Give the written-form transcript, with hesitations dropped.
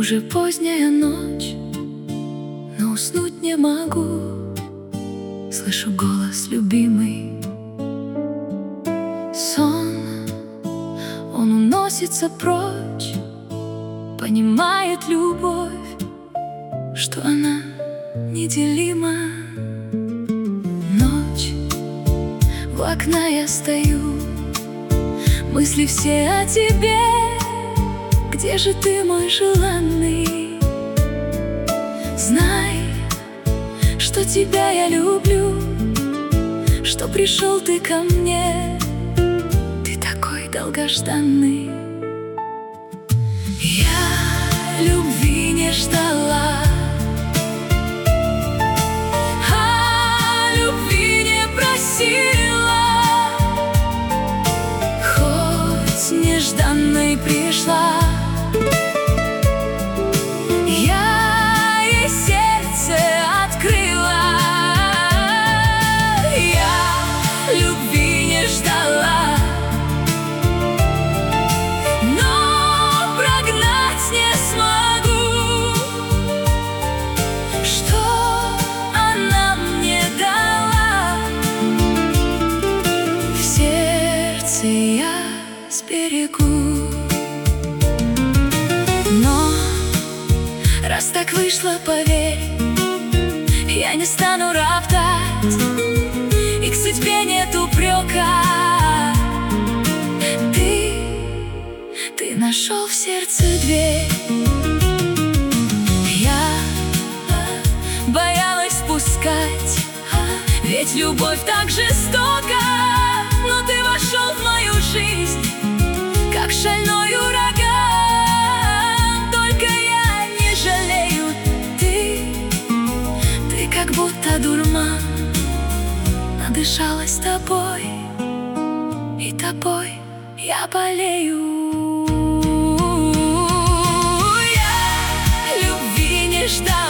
Уже поздняя ночь, но уснуть не могу. Слышу голос любимый. Сон, он уносится прочь. Понимает любовь, что она неделима. Ночь, в окна я стою, мысли все о тебе. Где же ты, мой желанный? Знай, что тебя я люблю, что пришел ты ко мне. Ты такой долгожданный. Я любви не ждала, а любви не просила, хоть нежданной пришла. Я ей сердце открыла. Я любви не ждала, но прогнать не смогу. Что она мне дала, в сердце я сберегу. Но раз так вышло, поверь, я не стану роптать, и к судьбе нет упрека. Ты нашел в сердце дверь. Я боялась пускать, ведь любовь так жестока. Но ты вошел в мою жизнь, как шальной ураган. Только я не жалею, ты как будто дурман. Надышалась тобой, и тобой я болею. Я любви не ждала,